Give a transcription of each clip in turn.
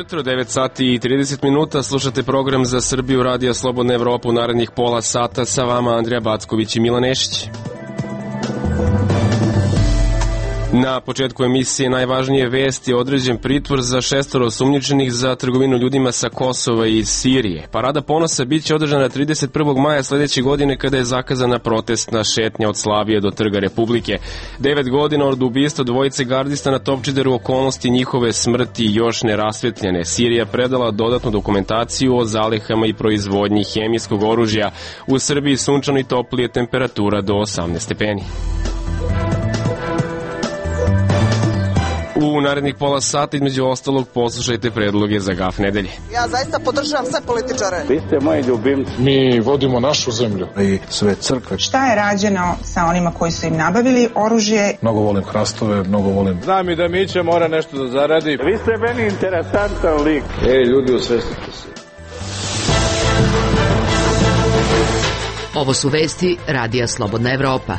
jutro, 9 sati i 30 minuta, slušate program za Srbiju Radija Slobodna Evropa u narednih pola sata, sa vama Andrija Backović i Milan Nešić. Na početku emisije najvažnije vesti je određen pritvor za 6 osumnjičenih za trgovinu ljudima sa Kosova i Sirije. Parada ponosa biće održana 31. maja sledeće godine kada je zakazana protestna šetnja od Slavije do Trga Republike. 9 godina od ubistva dvojice gardista na Topčideru, okolnosti njihove smrti još ne rasvetljene. Sirija predala dodatnu dokumentaciju o zalihama i proizvodnji hemijskog oružja. U Srbiji sunčano i toplije, temperatura do 18 stepeni. U narednih pola sata između ostalog poslušajte predloge za GAF nedelje. Ja zaista podržavam sve političare. Vi ste moji ljubimci. Mi vodimo našu zemlju i sve crkve. Šta je rađeno sa onima koji su im nabavili oružje? Mnogo volim hrastove, mnogo volim. Znam i da Mića mora nešto da zaradi. Vi ste meni interesantan lik. Ljudi, osvestite se. Ovo su vesti Radija Slobodna Evropa.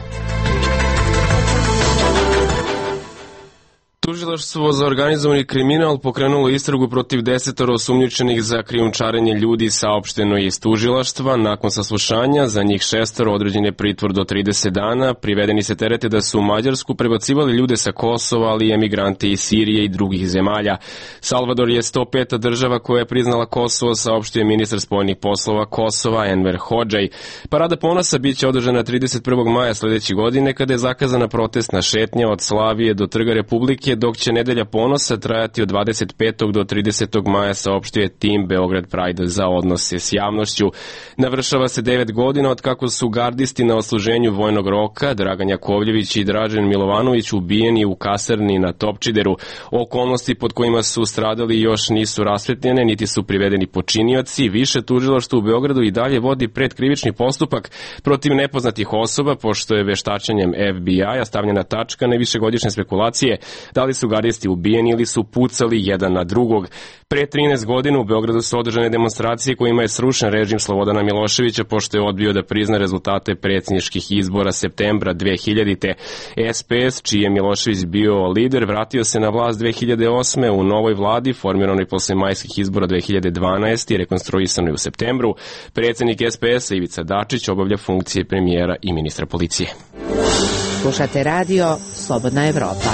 Tužilaštvo za organizovani kriminal pokrenulo istragu protiv 10 osumnjičenih za krijumčarenje ljudi, saopšteno je iz tužilaštva. Nakon saslušanja za njih 6 određen je pritvor do 30 dana. Privedeni se terete da su u Mađarsku prebacivali ljude sa Kosova, ali i emigrante iz Sirije i drugih zemalja. Salvador je 105. država koja je priznala Kosovo, saopštio je ministar spoljnih poslova Kosova Enver Hodžaj. Parada ponosa biće održana 31. maja sledeće godine kada je zakazana protestna šetnja od Slavije do Trga Republike, dok će nedelja ponosa trajati od 25. do 30. maja, saopštio je tim Beograd Pride za odnose s javnošću. Navršava se 9 godina od kako su gardisti na odsluženju vojnog roka Dragan Jakovljević i Dražen Milovanović ubijeni u kasarni na Topčideru. Okolnosti pod kojima su stradali još nisu rasvetljene, niti su privedeni počinioci. Više tužilaštvo u Beogradu i dalje vodi predkrivični postupak protiv nepoznatih osoba, pošto je veštačenjem FBI-a stavljena tačka na višegodišnje spekulacije da li su gardisti ubijeni ili su pucali jedan na drugog. Pre 13 godina u Beogradu su održane demonstracije kojima je srušen režim Slobodana Miloševića, pošto je odbio da prizna rezultate predsjedničkih izbora septembra 2000. SPS, čiji je Milošević bio lider, vratio se na vlast 2008. u novoj vladi, formiranoj posle majskih izbora 2012. i rekonstruisanoj u septembru. Predsjednik SPS-a Ivica Dačić obavlja funkcije premijera i ministra policije. Slušate radio Slobodna Evropa.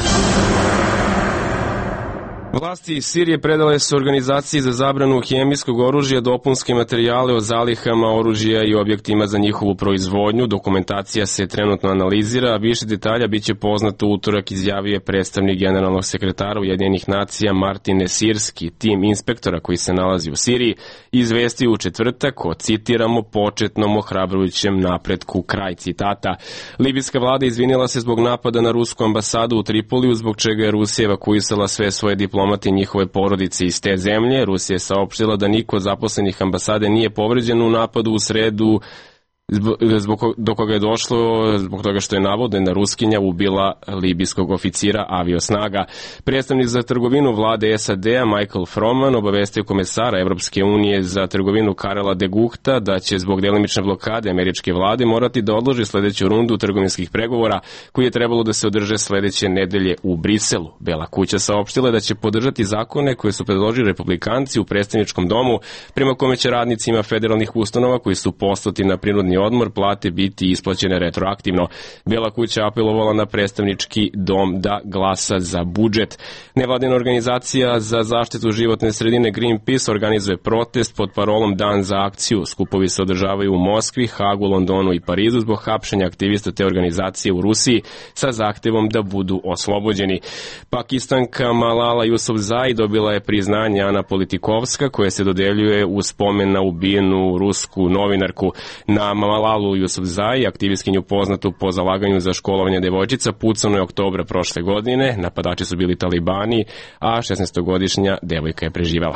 Vlasti iz Sirije predale su organizaciji za zabranu hemijskog oružja dopunske materijale o zalihama oružja i objektima za njihovu proizvodnju. Dokumentacija se trenutno analizira, a više detalja biće poznato utorak, izjavio je predstavnik generalnog sekretara Ujedinjenih nacija Martin Nesirski. Tim inspektora koji se nalazi u Siriji izvestio u četvrtak o, citiramo, početnom ohrabrujućem napretku, kraj citata. Libijska vlada izvinila se zbog napada na rusku ambasadu u Tripoliju, zbog čega je Rusija evakuisala sve svoje diplomate i njihove porodice iz te zemlje. Rusija je saopštila da niko od zaposlenih ambasade nije povređen u napadu u sredu, do koga je došlo zbog toga što je navodna Ruskinja ubila libijskog oficira aviosnaga. Predstavnik za trgovinu vlade SAD-a Michael Froman obavestio komesara Evropske unije za trgovinu Karela de Guchta da će zbog delimične blokade američke vlade morati da odloži sledeću rundu trgovinskih pregovora koji je trebalo da se održe sledeće nedelje u Briselu. Bela kuća saopštila da će podržati zakone koje su predložili republikanci u predstavničkom domu, prema kome će radnicima federalnih ustanova koji su poslati na prinudni odmor plate biti isplaćene retroaktivno. Bela kuća apelovala na predstavnički dom da glasa za budžet. Nevladina organizacija za zaštitu životne sredine Greenpeace organizuje protest pod parolom Dan za akciju. Skupovi se održavaju u Moskvi, Hagu, Londonu i Parizu zbog hapšenja aktivista te organizacije u Rusiji sa zahtevom da budu oslobođeni. Pakistanka Malala Yousafzai dobila je priznanje Ana Politikovska, koje se dodeljuje u spomen na ubijenu rusku novinarku. Na Malalu Yousafzai, aktivistkinju poznatu po zalaganju za školovanje devojčica, pucano je oktobra prošle godine. Napadači su bili talibani, a 16-godišnja devojka je preživela.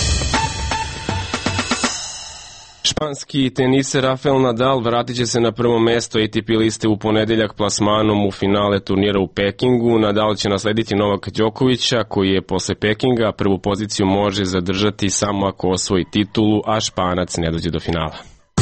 Španski teniser Rafael Nadal vratit će se na prvo mesto ATP liste u ponedeljak plasmanom u finale turnira u Pekingu. Nadal će naslediti Novaka Đokovića, koji je posle Pekinga prvu poziciju može zadržati samo ako osvoji titulu, a Španac ne dođe do finala.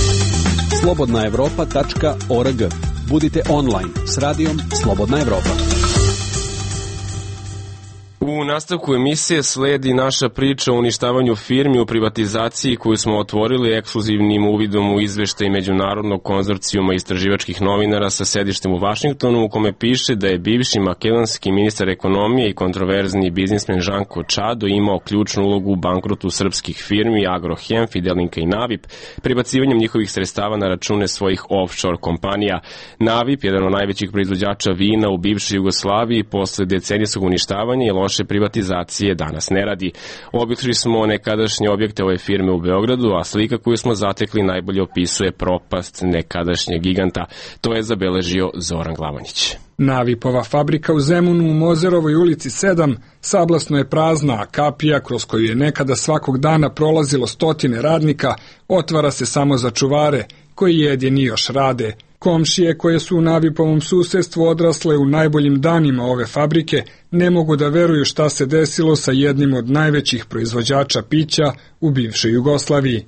slobodnaevropa.org. Budite online s radijom Slobodna Evropa. U nastavku emisije sledi naša priča o uništavanju firmi u privatizaciji koju smo otvorili ekskluzivnim uvidom u izveštaj Međunarodnog konzorcijuma istraživačkih novinara sa sedištem u Vašingtonu, u kome piše da je bivši makedonski ministar ekonomije i kontroverzni biznismen Žanko Čado imao ključnu ulogu u bankrotu srpskih firmi Agrohem, Fidelinka i Navip, prebacivanjem njihovih sredstava na račune svojih offshore kompanija. Navip, jedan od najvećih proizvođača vina u bivšoj Jugoslaviji, posle decenijskog uništavanja i loše privatizacije danas ne radi. Obišli smo nekadašnje objekte ove firme u Beogradu, a slika koju smo zatekli najbolje opisuje propast nekadašnjeg giganta. To je zabeležio Zoran Glavonjić. Navipova fabrika u Zemunu u Mozerovoj ulici 7 sablasno je prazna, a kapija kroz koju je nekada svakog dana prolazilo stotine radnika otvara se samo za čuvare koji jedini još rade. Komšije koje su u Navipovom susedstvu odrasle u najboljim danima ove fabrike ne mogu da veruju šta se desilo sa jednim od najvećih proizvođača pića u bivšoj Jugoslaviji.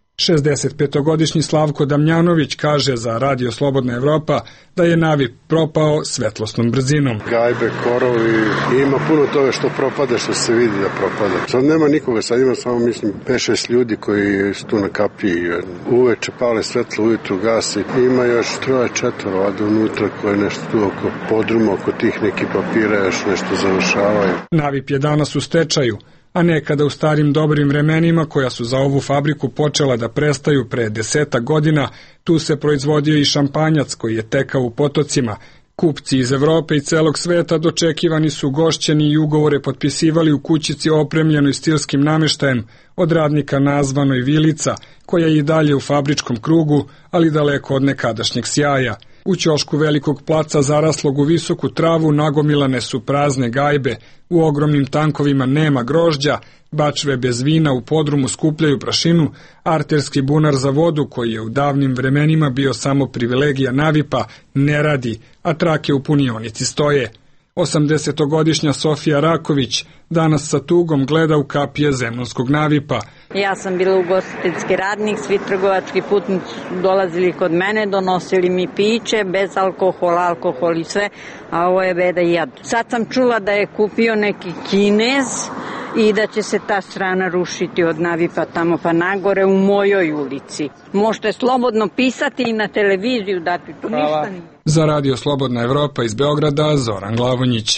65-godišnji Slavko Damjanović kaže za Radio Slobodna Evropa da je Navip propao svetlosnom brzinom. Gajbe, korovi, ima puno toga što propade, što se vidi da propade. Sad nema nikoga, sad ima samo, mislim, 5-6 ljudi koji su tu na kapiji. Uveče pale svetlo, ujutru gasi. Ima još 3-4 ovdje unutra koje nešto tu oko podruma, oko tih nekih papira još nešto završavaju. Navip je danas u stečaju, a nekada u starim dobrim vremenima koja su za ovu fabriku počela da prestaju pre 10 godina, tu se proizvodio i šampanjac koji je tekao u potocima. Kupci iz Evrope i celog sveta dočekivani su gošćeni i ugovore potpisivali u kućici opremljenoj stilskim nameštajem, od radnika nazvanoj Vilica, koja je i dalje u fabričkom krugu, ali daleko od nekadašnjeg sjaja. U ćošku velikog placa zaraslog u visoku travu nagomilane su prazne gajbe, u ogromnim tankovima nema grožđa, bačve bez vina u podrumu skupljaju prašinu, arterski bunar za vodu, koji je u davnim vremenima bio samo privilegija Navipa, ne radi, a trake u punionici stoje. 80-godišnja Sofija Raković danas sa tugom gleda u kapije zemunskog Navipa. Ja sam bila ugostiteljski radnik, svi trgovački putnici dolazili kod mene, donosili mi piće, bez alkohola, alkohol i sve, a ovo je beda i jad. Sad sam čula da je kupio neki Kinez i da će se ta strana rušiti od Navipa tamo pa nagore u mojoj ulici. Možete slobodno pisati i na televiziju dati, tu ništa nije. Za Radio Slobodna Evropa iz Beograda, Zoran Glavonjić.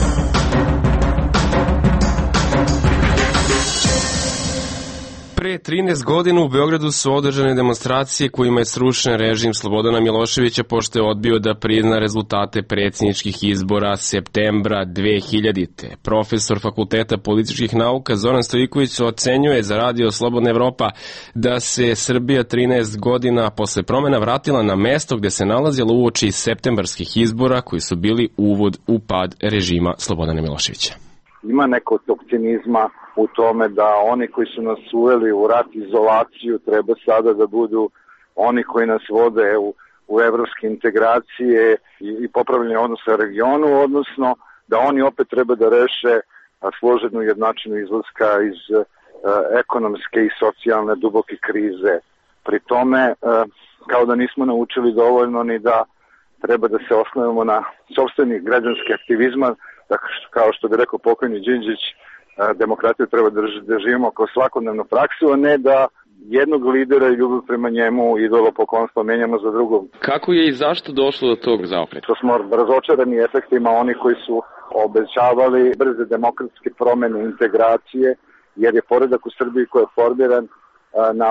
Pre 13 godina u Beogradu su održane demonstracije kojima je srušen režim Slobodana Miloševića pošto je odbio da prizna rezultate predsjedničkih izbora septembra 2000. Profesor Fakulteta političkih nauka Zoran Stojiković ocenjuje za Radio Slobodna Evropa da se Srbija 13 godina posle promjena vratila na mesto gde se nalazila uoči septembarskih izbora koji su bili uvod u pad režima Slobodana Miloševića. Ima neko tog cinizma u tome da oni koji su nas uveli u rat izolaciju treba sada da budu oni koji nas vode u evropske integracije i popravljanje odnosa u regionu, odnosno da oni opet treba da reše složenu jednačinu izlaska iz ekonomske i socijalne duboke krize. Pri tome, kao da nismo naučili dovoljno ni da treba da se osnovimo na sopstvenih građanskih aktivizma, kao što bi rekao pokojni Đinđić, demokratiju treba da živimo kao svakodnevnu praksu, a ne da jednog lidera i ljubav prema njemu idolopoklonstvo menjamo za drugog. Kako je i zašto došlo do tog zaokreta? To smo razočarani efektima oni koji su obećavali brze demokratske promene integracije, jer je poredak u Srbiji koji je formiran na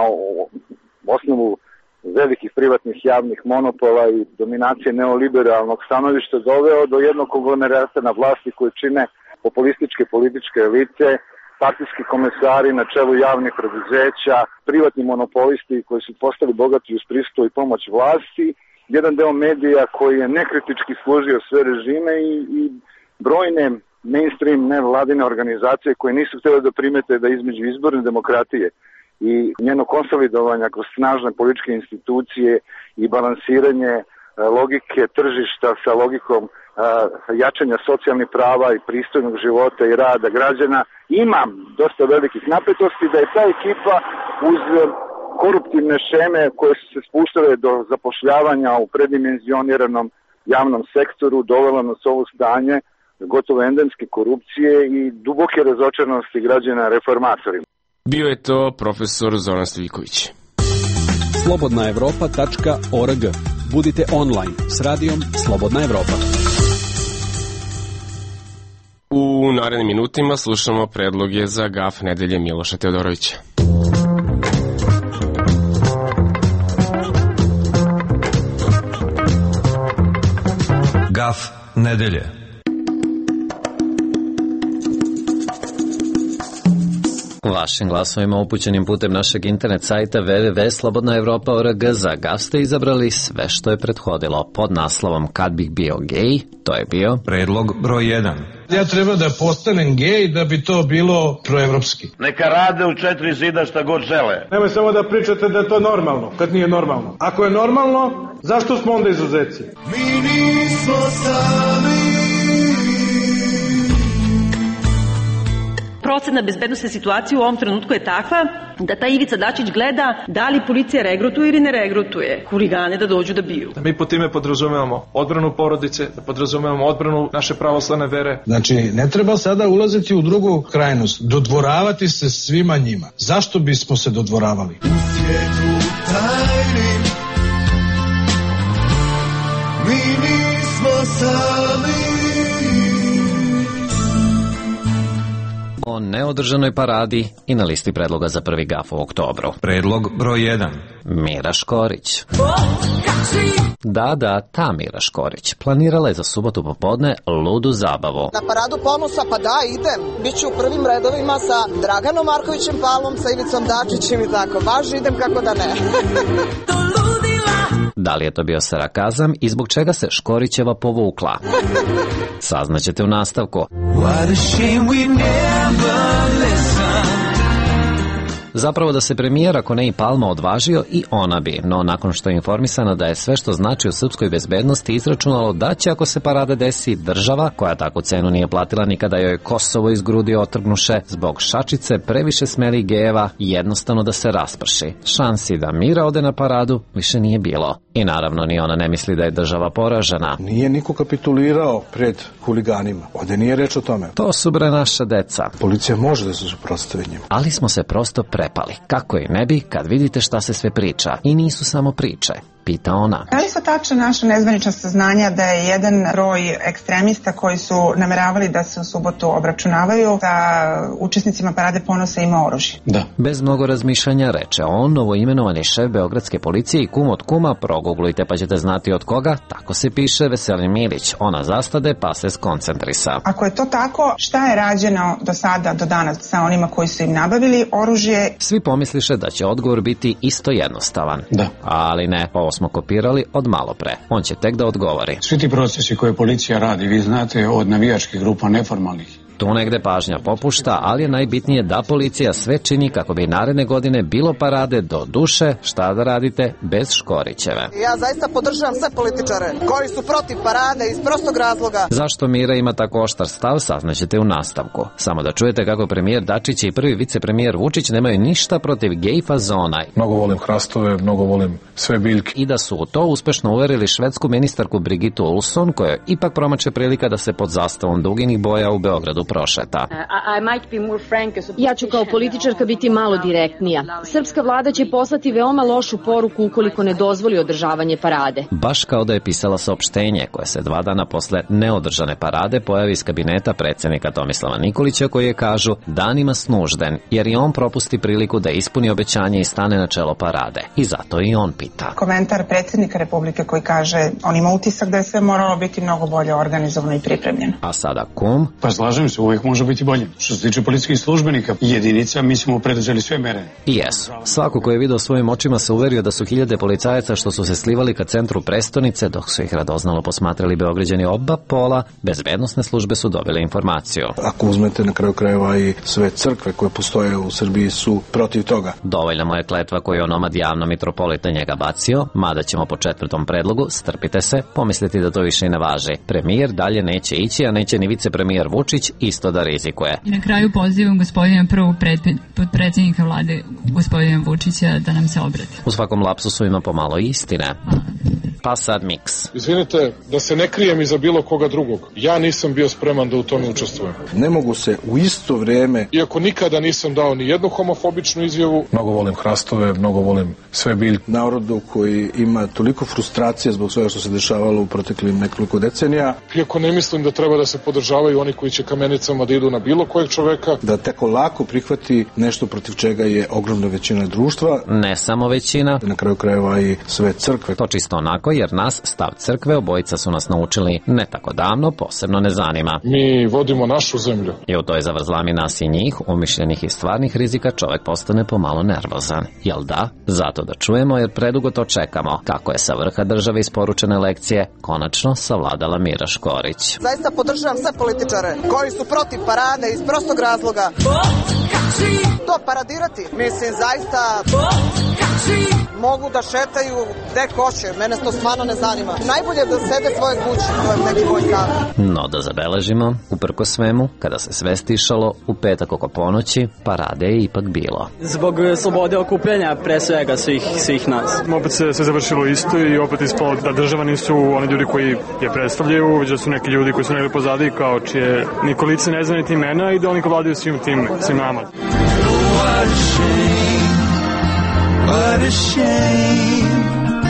osnovu velikih privatnih javnih monopola i dominacije neoliberalnog stanovišta doveo do jednog konglomerata na vlasti koje čine populističke političke elite, partijski komesari na čelu javnih preduzeća, privatni monopolisti koji su postali bogati uz prisustvo i pomoć vlasti, jedan deo medija koji je nekritički služio sve režime i brojne mainstream nevladine organizacije koje nisu htjele da primete da između izborne demokratije i njeno konsolidovanja kroz snažne političke institucije i balansiranje logike tržišta sa logikom jačanja socijalnih prava i pristojnog života i rada građana ima dosta velikih napetosti, da je ta ekipa uz koruptivne šeme koje su se spuštale do zapošljavanja u predimenzioniranom javnom sektoru dovela nas ovo stanje gotovo endemske korupcije i duboke razočaranosti građana reformatorima. Bio je to profesor Zoran Stojiković. slobodnaevropa.org. Budite online s radijom Slobodna Evropa. U narednim minutima slušamo predloge za gaf nedelje Miloša Teodorovića. Gaf nedelje. Vašim glasovima upućenim putem našeg internet sajta www.slobodnaevropa.org za gaf ste izabrali sve što je prethodilo. Pod naslovom Kad bih bio gej, to je bio predlog broj 1. Ja treba da postanem gej da bi to bilo proevropski. Neka rade u 4 zida šta god žele. Nemoj samo da pričate da je to normalno, kad nije normalno. Ako je normalno, zašto smo onda izuzeci? Mi nismo sami. Procena bezbednosne situacije u ovom trenutku je takva da ta Ivica Dačić gleda da li policija regrutuje ili ne regrutuje huligane da dođu da biju. Da mi po time podrazumevamo odbranu porodice, da podrazumevamo odbranu naše pravoslavne vere. Znači, ne treba sada ulaziti u drugu krajnost, dodvoravati se svima njima. Zašto bismo se dodvoravali? U svijetu tajnim mi nismo sami. O neodržanoj paradi i na listi predloga za prvi gaf u oktobru. Predlog broj 1. Mira Škorić. Da, ta Mira Škorić planirala je za subotu popodne ludu zabavu. Na paradu ponosa, pa da, idem. Biću u prvim redovima sa Draganom Markovićem Palom, sa Ivicom Dačićem i tako. Baš idem, kako da ne. Da li je to bio sarakazam i zbog čega se Škorićeva povukla? Saznaćete u nastavku. Zapravo da se premijer, ako ne i Palma, odvažio i ona bi, no nakon što je informisana da je sve što znači u srpskoj bezbednosti izračunalo da će, ako se parada desi, država, koja takvu cenu nije platila nikada joj Kosovo iz grudi otrgnuše, zbog šačice previše smelih gejeva, jednostavno da se rasprši. Šansi da Mira ode na paradu više nije bilo. I naravno ni ona ne misli da je država poražena. Nije niko kapitulirao pred huliganima. Ovde nije reč o tome. To su bre naša deca. Policija može da se suprotstavi njima. Ali smo se prosto prepali. Kako i ne bi kad vidite šta se sve priča. I nisu samo priče. Pita ona. Da li su tačna naša nezvanična saznanja da je jedan broj ekstremista koji su nameravali da se u subotu obračunavaju sa učesnicima parade ponosa ima oružje? Da. Bez mnogo razmišljanja reče on, novoimenovani šef beogradske policije i kum od kuma, proguglujte pa ćete znati od koga, tako se piše Veselin Milić. Ona zastade pa se skoncentrisa. Ako je to tako, šta je rađeno do sada, do danas sa onima koji su im nabavili oružje? Svi pomisliše da će odgovor biti isto jednostavan. Da. Ali ne, ovo smo kopirali od malo pre. On će tek da odgovori. Svi ti procesi koje policija radi, vi znate, od navijačkih grupa neformalnih. Tu negde pažnja popušta, ali je najbitnije da policija sve čini kako bi naredne godine bilo parade do duše, šta da radite, bez Škorićeve. Ja zaista podržavam sve političare koji su protiv parade iz prostog razloga. Zašto Mira ima tako oštar stav, saznaćete u nastavku. Samo da čujete kako premijer Dačić i prvi vicepremijer Vučić nemaju ništa protiv gej fazona. Mnogo volim hrastove, mnogo volim sve biljke. I da su u to uspešno uverili švedsku ministarku Brigitu Olsson, koja ipak promače prilika da se pod zastavom duginih boja u Beogradu prošeta. Ja ću kao političarka biti malo direktnija. Srpska vlada će poslati veoma lošu poruku ukoliko ne dozvoli održavanje parade. Baš kao da je pisala saopštenje koje se 2 dana posle neodržane parade pojavi iz kabineta predsjednika Tomislava Nikolića, koji je, kažu, danima snužden, jer i on propusti priliku da ispuni obećanje i stane na čelo parade. I zato i on pita. Komentar predsjednika Republike koji kaže on ima utisak da je sve moralo biti mnogo bolje organizovano i pripremljeno. A sada kum? Pa slažem se, uvijek može biti bolje. Što se tiče policijskih službenika i jedinica, mi smo preduzeli sve mere. I jesu. Svako ko je video svojim očima se uverio da su hiljade policajaca što su se slivali ka centru prestonice, dok su ih radoznalo posmatrali Beograđani oba pola, bezbednosne službe su dobile informaciju. Ako uzmete na kraju krajeva i sve crkve koje postoje u Srbiji su protiv toga. Dovoljna mu je kletva koju je onomad javno mitropolita njega bacio, mada ćemo po 4. predlogu, strpite se, pomisliti da to više i ne važi. Premijer dalje neće ići, a neće ni vicepremijer Vučić isto da rizikuje. I na kraju pozivam gospodina prvog potpredsjednika vlade, gospodina Vučića, da nam se obrati. U svakom lapsusu ima pomalo istine. pa sad miks. Izvinite, da se ne krijem iza bilo koga drugog. Ja nisam bio spreman da u tome učestvujem. Ne mogu se u isto vrijeme... Iako nikada nisam dao ni jednu homofobičnu izjavu. Mnogo volim hrastove, mnogo volim sve biljke. Narodu koji ima toliko frustracije zbog svega što se dešavalo u proteklim nekoliko decenija. Iako ne mislim da treba da se podržavaju oni koji će kamenicama da idu na bilo kojeg čoveka. Da tako lako prihvati nešto protiv čega je ogromna većina društva. Ne samo većina. Na kraju krajeva i sve crkve. To čisto onako jer nas stav crkve obojica su nas naučili ne tako davno, posebno ne zanima. Mi vodimo našu zemlju. I u toj zavrzlami nas i njih, umišljenih i stvarnih rizika, čovjek postane pomalo nervozan. Jel da? Zato da čujemo jer predugo to čekamo. Kako je sa vrha države isporučene lekcije konačno savladala Mira Škorić. Zaista podržavam sve političare koji su protiv parade iz prostog razloga. To paradirati, mislim, zaista mogu da šetaju gde hoće, mene to stvarno ne zanima. Najbolje da sede svoje kuće, to je neki moj stav. No da zabeležimo, uprko svemu, kada se sve stišalo, u petak oko ponoći, parade je ipak bilo. Zbog slobode okupljanja, pre svega svih nas. Opet se sve završilo isto i opet ispalo da država nisu oni ljudi koji je predstavljaju, već da su neki ljudi koji su negdje pozadi, kao čije niko lice ne zna niti imena i da oni ko vladaju svim nama. What a shame,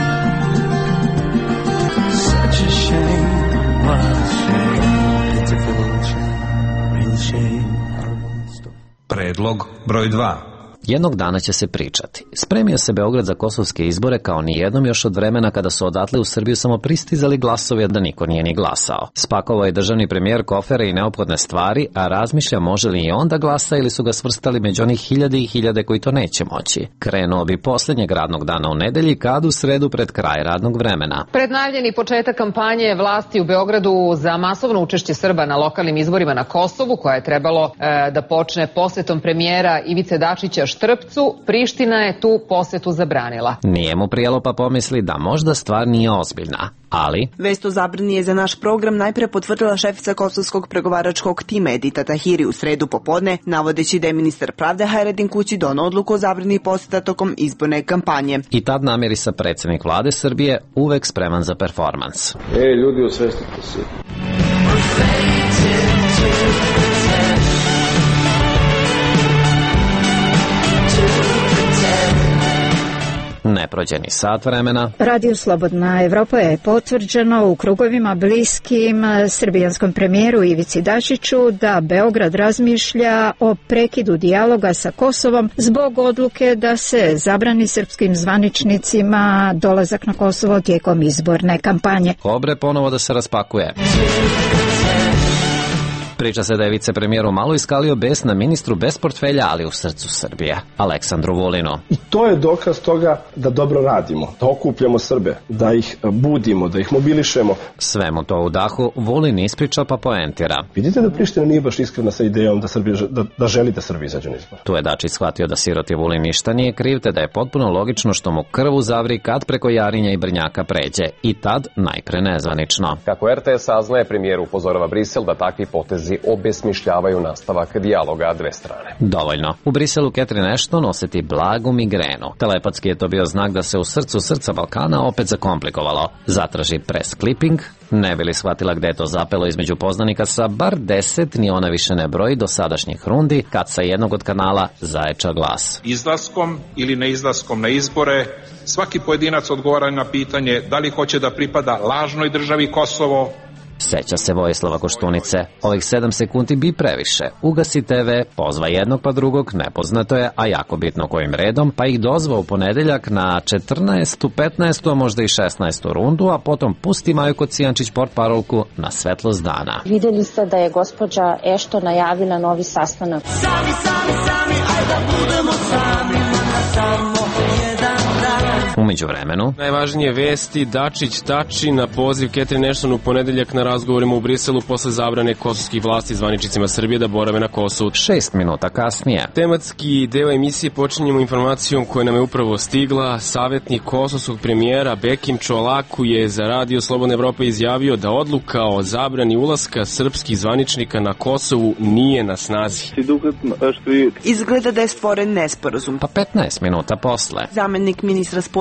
such a shame, what a shame, pitiful shame, real shame. Predlog broj 2. Jednog dana će se pričati. Spremio se Beograd za kosovske izbore kao nijednom još od vremena kada su odatle u Srbiju samo pristizali glasovi, da niko nije ni glasao. Spakovao je državni premijer kofere i neophodne stvari, a razmišlja može li i on da glasa ili su ga svrstali među onih hiljade i hiljade koji to neće moći. Krenuo bi posljednjeg radnog dana u nedelji kad u sredu pred kraj radnog vremena. Pred najavljeni početak kampanje vlasti u Beogradu za masovno učešće Srba na lokalnim izborima na Kosovu, koja je trebalo da počne posjetom premijera Ivice Dačića Štrpcu, Priština je tu posjetu zabranila. Nije mu prijelo pa pomisli da možda stvar nije ozbiljna, ali... Vest o zabrani je za naš program najpre potvrdila šefica kosovskog pregovaračkog tima Edita Tahiri u sredu popodne, navodeći da je ministar pravde Hajredin Kući donao odluku o zabrani posjeta tokom izborne kampanje. I tad namirisa predsjednik vlade Srbije, uvek spreman za performans. Ljudi, osvestite se. Ne prođe ni sat vremena. Radio Slobodna Evropa je potvrđeno u krugovima bliskim srbijanskom premijeru Ivici Dačiću da Beograd razmišlja o prekidu dijaloga sa Kosovom zbog odluke da se zabrani srpskim zvaničnicima dolazak na Kosovo tijekom izborne kampanje. Kobre ponovo da se raspakuje. Priča se da je vicepremijeru malo iskalio bes na ministru bez portfelja, ali u srcu Srbije, Aleksandru Vulinu. I to je dokaz toga da dobro radimo, da okupljamo Srbe, da ih budimo, da ih mobilišemo. Sve mu to u dahu Vulin ispriča pa poentira. Vidite da Priština nije baš iskrena sa idejom da želi da Srbi izađu na izbor. Tu je Dačić shvatio da siroti Vulin ništa nije kriv, te da je potpuno logično što mu krvu zavri kad preko Jarinja i Brnjaka pređe. I tad najpre nezvanično. Kako RTS saznaje, premijer upozorava Brisel da takvi potezi obesmišljavaju nastavak dijaloga dve strane. Dovoljno. U Briselu Catherine Ashton osjeti blagu migrenu. Telepatski je to bio znak da se u srcu srca Balkana opet zakomplikovalo. Zatraži press clipping, ne bi li shvatila gde je to zapelo između poznanika sa bar 10, ni ona više ne broji do sadašnjih rundi, kad sa jednog od kanala zaječa glas. Izlaskom ili neizlaskom na izbore, svaki pojedinac odgovara na pitanje da li hoće da pripada lažnoj državi Kosovo. Seća se Vojislava Koštunice. Ovih 7 sekundi bi previše. Ugasi TV, pozva jednog pa drugog, nepoznato je, a jako bitno kojim redom, pa ih dozva u ponedeljak na 14., 15., a možda i 16. rundu, a potom pusti Maju Kocijančić portparolku na svetlost dana. Vidjeli ste da je gospođa Ešto najavila novi sastanak. Sami, ajde da budemo sami, samo jedan dan. U međuvremenu, najvažnije vesti, Dačić tači na poziv Catherine Ashton u ponedeljak na razgovorima u Briselu posle zabrane kosovskih vlasti zvaničnicima Srbije da borave na Kosovu. 6 minuta kasnije. Tematski deo emisije počinjemo informacijom koja nam je upravo stigla. Savjetnik kosovskog premijera Bekim Čolaku je za Radio Slobodna Evropa izjavio da odluka o zabrani ulaska srpskih zvaničnika na Kosovu nije na snazi. Izgleda da je stvoren nesporazum. Pa 15 minuta posle. Zamenik ministra spoljnih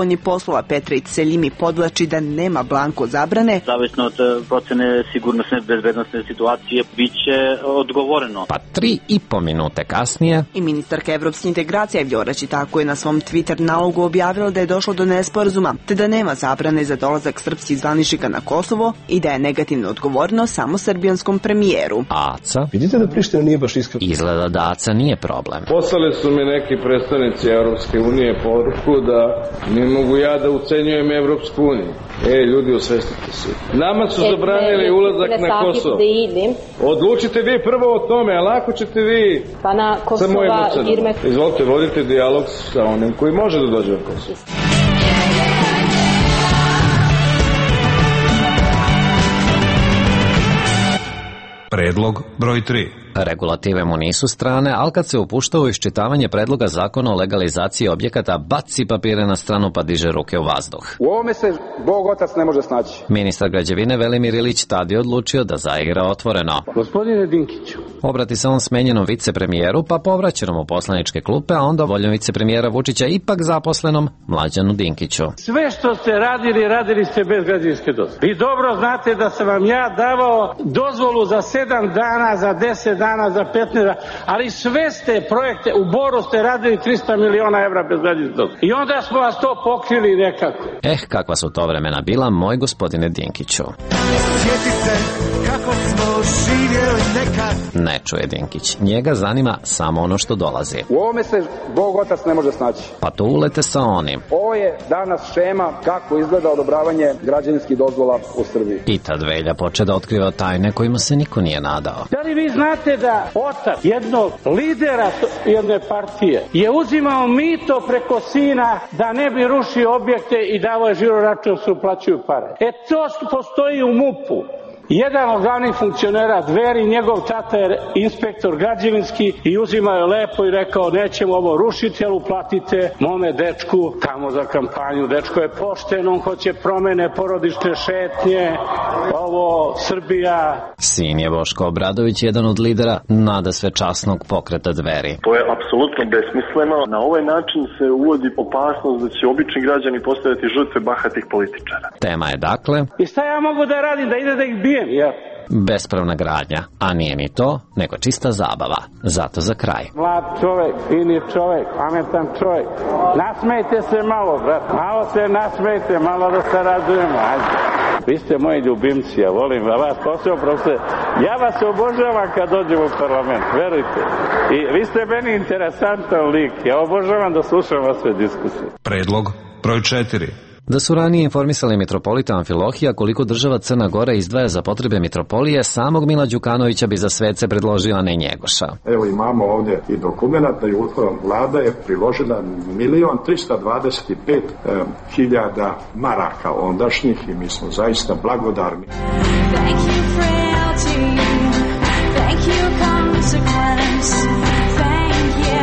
spoljnih poslova Petrić Seljimi podvlači da nema blanko zabrane. Zavisno od procene sigurnosne bezbednostne situacije biće odgovoreno. Pa 3,5 minute kasnije i ministarka evropskih integracija Vjora Čitako je na svom Twitter nalogu objavila da je došlo do nesporazuma, te da nema zabrane za dolazak srpskih zvaničnika na Kosovo i da je negativno odgovorno samo srbijanskom premijeru. Aca? Vidite da Priština nije baš iskreno. Izgleda da Aca nije problem. Poslali su mi neki predstavnici Evropske unije poruku da ne mogu ja da ucenjujem Evropsku uniju. Ljudi, osvestite se. Nama su zabranili ulazak na Kosovo. Odlučite vi prvo o tome, a lako ćete vi sa mojim ocenom. Izvolite, vodite dijalog sa onim koji može da dođe na Kosovo. Predlog broj 3. Regulative mu nisu strane, ali kad se upuštao u iščitavanje predloga zakona o legalizaciji objekata, baci papire na stranu pa diže ruke u vazduh. U ovome se Bog otac ne može snaći. Ministar građevine Velimir Ilić tad je odlučio da zaigra otvoreno. Gospodine Dinkiću. Obrati se on smenjenom vicepremijeru, pa povraćenom u poslaničke klupe, a onda voljom vicepremijera Vučića ipak zaposlenom Mlađanu Dinkiću. Sve što ste radili ste bez građevinske dozvole. Vi dobro znate da sam vam ja davao dozvolu za 7 dana, za 10 dana, za 15 dana, ali sve ste projekte, u Boru ste radili 300 miliona evra bez građevinske dozvole. I onda smo vas to pokrili nekako. Kakva su to vremena bila, moj gospodine Dinkiću. Sjeti se kako smo živjeli nekad. Ne čuje Dinkić, njega zanima samo ono što dolazi. U ovome se Bog otac ne može snaći. Pa to ulete sa onim. Ovo je danas šema kako izgleda odobravanje građevinskih dozvola u Srbiji. I tad Velja poče da otkriva tajne kojima se niko nije nadao. Da li vi znate da otac jednog lidera jedne partije je uzimao mito preko sina da ne bi rušio objekte i davao je žiro račun se uplaćuju pare? To postoji u MUP-u. Jedan od glavnih funkcionera Dveri, njegov tata je inspektor građevinski i uzimao je lepo i rekao nećemo ovo rušiti, ali uplatite mome dečku tamo za kampanju. Dečko je pošten, on hoće promene, porodične šetnje, ovo Srbija. Sin je Boško Obradović, jedan od lidera nadasve časnog pokreta Dveri. To je apsolutno besmisleno. Na ovaj način se uvodi opasnost da će obični građani postaviti žrtve bahatih političara. Tema je dakle... I šta ja mogu da radim, da ide da ih bijem, ja? Bespravna gradnja, a nije ni to, nego čista zabava. Zato za kraj. Mlad čovek, fini čovek, pametan čovek. Nasmejte se malo, brat. Malo se nasmejte, malo da se radujemo. Ajde. Vi ste moji ljubimci, ja volim vas posebno, prosto. Ja vas obožavam kad dođem u parlament, verujte. I vi ste meni interesantan lik. Ja obožavam da slušam vaše diskusije. Predlog broj 4. Da su ranije informisali mitropolita Amfilohija koliko država Crna Gora izdvaja za potrebe mitropolije, samog Mila Đukanovića bi za svece predložio, a ne Njegoša. Evo imamo ovdje i dokument da vlada je priložila 1.325.000 maraka ondašnjih i mi smo zaista blagodarni. Thank you frailty, thank you consequence, thank you.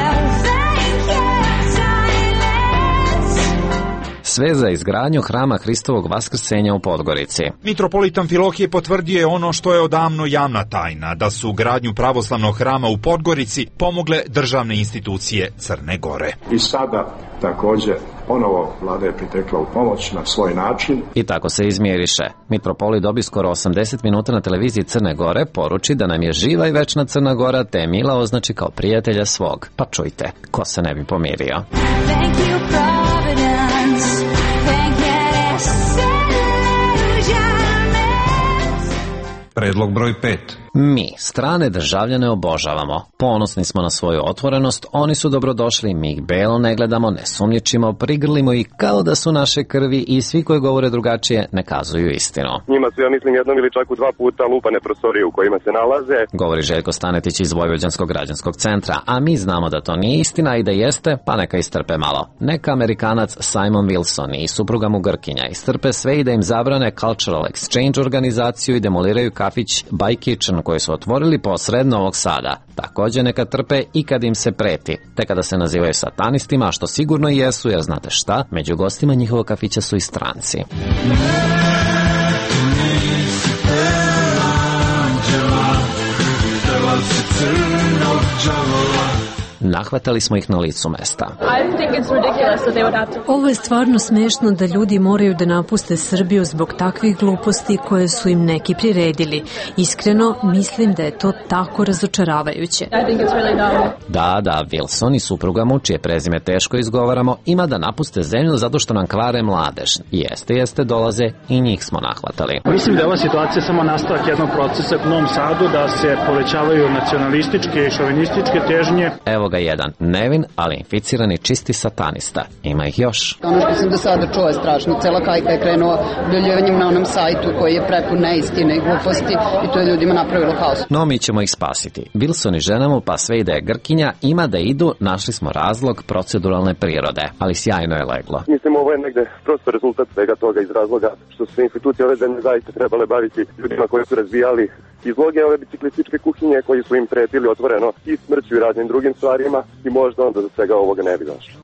Sve za izgradnju hrama Hristovog vaskrsenja u Podgorici. Mitropolit Amfilohije potvrdio je ono što je odavno javna tajna, da su gradnju pravoslavnog hrama u Podgorici pomogle državne institucije Crne Gore. I sada također ponovo vlada je pritekla u pomoć na svoj način. I tako se izmjeriše. Mitropolit dobi skoro 80 minuta na televiziji Crne Gore, poruči da nam je živa i večna Crna Gora, te Mila označi kao prijatelja svog. Pa čujte, ko se ne bi pomirio. Thank you, Providence. Thank you, Predlog broj 5. Mi, strane državljane, obožavamo. Ponosni smo na svoju otvorenost, oni su dobrodošli, mi ih belo ne gledamo, ne sumnjičimo, prigrlimo ih kao da su naše krvi i svi koji govore drugačije ne kazuju istinu. Njima su, ja mislim, jednom ili čak u 2 puta lupane prostorije u kojima se nalaze. Govori Željko Stanetić iz Vojvođanskog građanskog centra, a mi znamo da to nije istina i da jeste, pa neka istrpe malo. Neka Amerikanac Simon Wilson i supruga mu Grkinja istrpe sve i da im zabrane Cultural Exchange organizaciju i demoliraju kafić By Kitchen koji su otvorili posred Novog Sada. Također neka trpe i kad im se preti, te kada se nazivaju satanistima, što sigurno i jesu, jer znate šta, među gostima njihovog kafića su i stranci. nahvatali smo ih na licu mesta. Ovo je stvarno smešno da ljudi moraju da napuste Srbiju zbog takvih gluposti koje su im neki priredili. Iskreno, mislim da je to tako razočaravajuće. Da, Wilson i supruga mu, čije prezime teško izgovaramo, ima da napuste zemlju zato što nam kvare mladež. Jeste, dolaze i njih smo nahvatali. Mislim da je ova situacija samo nastavak jednog procesa u Novom Sadu, da se povećavaju nacionalističke i šovinističke težnje. Evo ga jedan, nevin, ali inficirani čisti satanista. Ima ih još. Ono što sam do sada čuo je strašno. Cela hajka je krenula objavljivanjem na onom sajtu koji je prepun neistine i gluposti i to je ljudima napravilo haos. No, mi ćemo ih spasiti. Wilson i žena mu, pa sve ide Grkinja, ima da idu, našli smo razlog proceduralne prirode, ali sjajno je leglo. Mislim, ovo je negde prosto rezultat svega toga iz razloga što su institucije ove zemlje zaista trebale baviti ljudima koji su razvijali izloge ove biciklističke kuhinje, koji su im pretili otvoreno i smrću i raznim drugim stvarima i možda onda do svega ovoga ne bi došlo.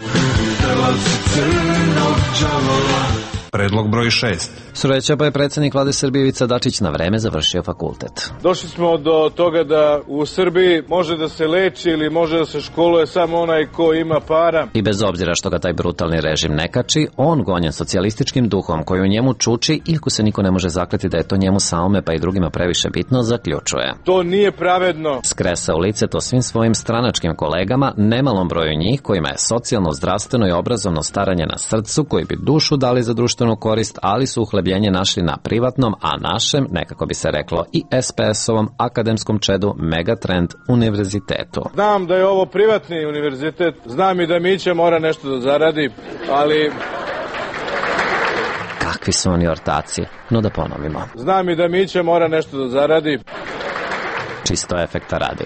Predlog broj 6. Sreća pa je predsjednik Vlade Srbije Ivica Dačić na vreme završio fakultet. Došli smo do toga da u Srbiji može da se leči ili može da se školuje samo onaj ko ima para. I bez obzira što ga taj brutalni režim ne kači, on gonjen socijalističkim duhom koji u njemu čuči, iako se niko ne može zakleti da je to njemu samome pa i drugima previše bitno, zaključuje. To nije pravedno. Skresa u lice to svim svojim stranačkim kolegama, nemalom broju njih kojima je socijalno, zdravstveno i obrazovno staranje na srcu, koji bi dušu dali za društvenu korist, ali su uhlebljenje našli na privatnom, a našem, nekako bi se reklo i SPS-ovom akademskom čedu Megatrend univerzitetu. Znam da je ovo privatni univerzitet, znam i da Mića mora nešto da zaradi, ali... Kakvi su oni ortaci, no da ponovimo. Znam i da Mića mora nešto da zaradi. Čisto efekta radi.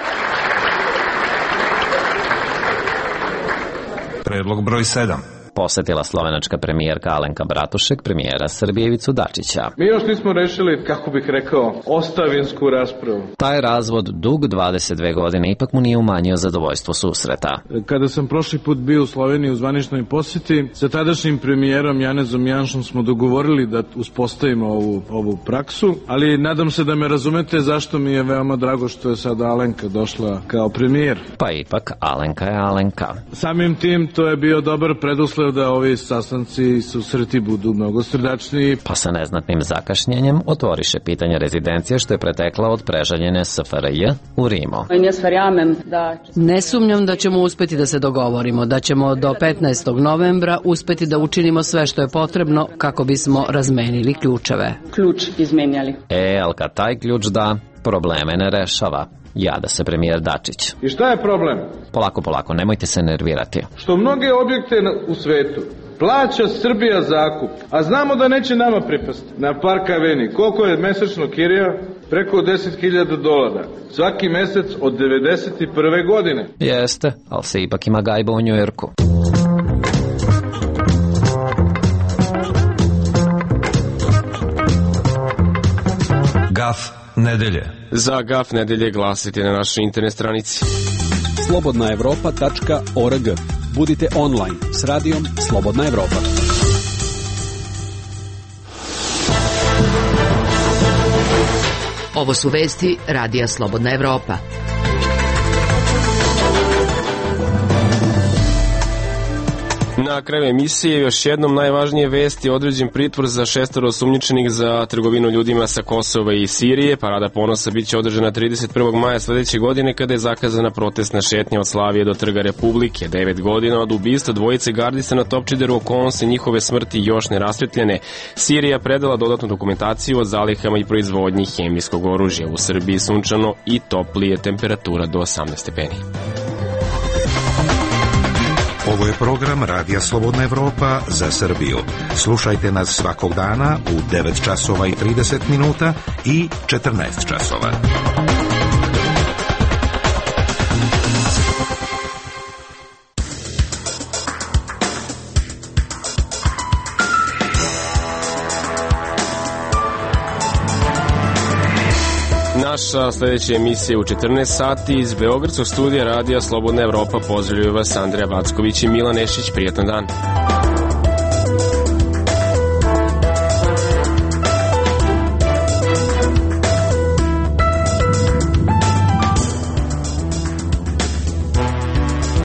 Predlog broj 7. Posetila slovenačka premijerka Alenka Bratušek premijera Srbije Ivicu Dačića. Mi još nismo rešili, kako bih rekao, ostavinsku raspravu. Taj razvod dug 22 godine ipak mu nije umanjio zadovoljstvo susreta. Kada sam prošli put bio u Sloveniji u zvaničnoj posjeti, sa tadašnjim premijerom Janezom Janšom smo dogovorili da uspostavimo ovu praksu, ali nadam se da me razumete zašto mi je veoma drago što je sada Alenka došla kao premijer. Pa ipak, Alenka je Alenka. Samim tim to je bio dobar preduslov da ovi sastanci i susreti budu mnogo srdačniji. Pa sa neznatnim zakašnjenjem otvoriše pitanje rezidencije što je pretekla od prežaljene SFRJ u Rimu. Ne sumnjam da ćemo uspeti da se dogovorimo, da ćemo do 15. novembra uspeti da učinimo sve što je potrebno kako bismo razmenili ključeve. Ključ izmenjali. Ali kad taj ključ da, probleme ne rešava. Jada se premijer Dačić. I šta je problem? Polako, nemojte se nervirati. Što mnoge objekte u svetu plaća Srbija zakup, a znamo da neće nama pripasti. Na Park Aveni, koliko je mesečno kirija? Preko $10.000. Svaki mesec od 91. godine. Jeste, ali se ipak ima gajba u Njujorku. Gaf nedelje. Za Gaf nedelje glasite na našoj internet stranici slobodnaevropa.org. Budite online s radijom Slobodna Evropa. Ovo su vesti Radija Slobodna Evropa. Na kraju emisije još jednom najvažnije vesti: određen pritvor za 6 osumnjičenih za trgovinu ljudima sa Kosova i Sirije. Parada ponosa biće održana 31. maja sledeće godine kada je zakazana protestna šetnja od Slavije do Trga Republike. 9 godina od ubistva dvojice gardista na Topčideru, okolnosti njihove smrti još ne rasvetljene. Sirija predala dodatnu dokumentaciju o zalihama i proizvodnji hemijskog oružja. U Srbiji sunčano i toplije, temperatura do 18 stepeni. Ovo je program Radija Slobodna Evropa za Srbiju. Slušajte nas svakog dana u 9 časova i 30 minuta i 14 časova. Naša sledeća emisija u 14 sati iz Beogradskog studija Radija Slobodna Evropa. Pozdravljaju vas Andreja Vacković i Milan Nešić. Prijatan dan.